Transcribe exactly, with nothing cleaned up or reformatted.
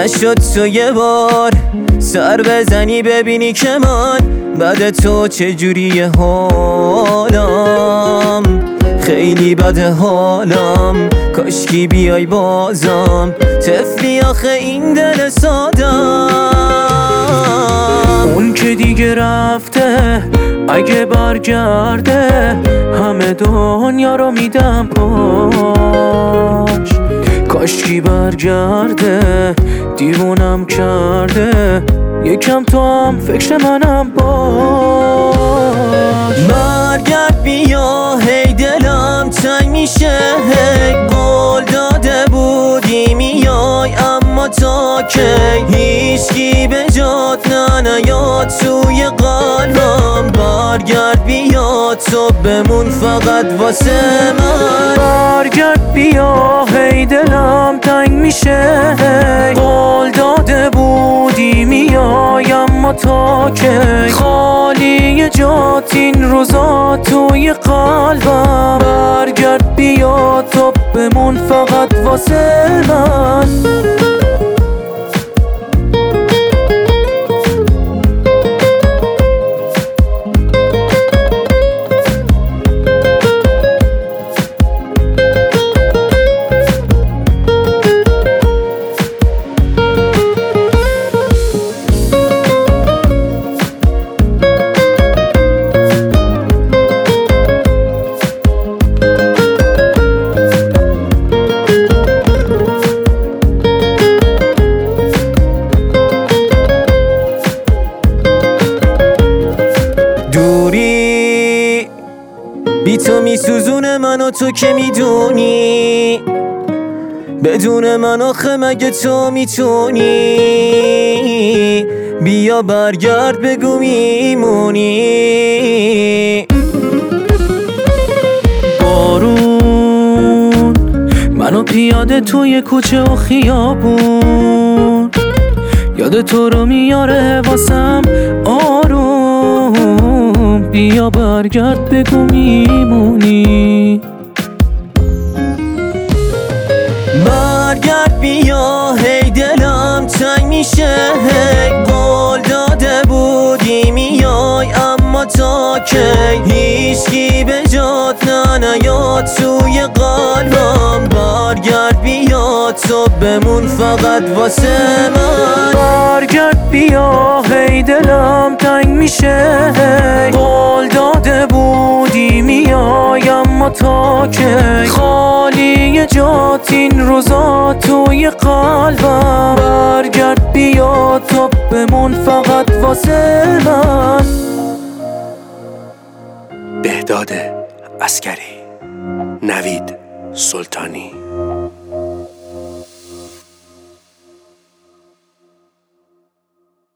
نشد تو یه بار سر بزنی ببینی که من بعد تو چجوریه حالم، خیلی بده حالم، کاشکی بیای بازم، طفلی آخه این دل سادم. اون که دیگه رفته اگه برگرده همه دنیا رو میدم پاش، کاشکی برگرده دیوونم کرده یکم تو هم فکر منم باش. برگرد بیا هی دلم تنگ میشه، هی قول داده بودی میای اما تا کی هیچکی به جات نه نیاد توی قلبم. برگرد بیا تو بمون فقط واسه من، برگرد بیا هی دلم تنگ میشه، قول داده بودی میای اما تا کی خالی جات این روزا توی قلبم. برگرد بیا تو بمون فقط واسه من. دوری بی تو میسوزونه منو تو که میدونی، بدون من آخه مگه تو میتونی؟ بیا برگرد بگو میمونی. بارون منو پیاده توی کوچه و خیابون، یاد تو رو میاره واسم آروم، بیا برگرد بگو میمونی. برگرد بیا هی دلم تنگ میشه، هی قول داده بودی میای اما تا کی هیچکی به جات نه نیاد توی قلبم. برگرد بیا تو بمون فقط واسه من، برگرد بیا هی دلم تنگ میشه، قول داده بودی میای اما تا کی خالی جات این روزا توی قلبم. برگرد بیا تو بمون فقط واسه من. بهداد عسکری، نوید سلطانی.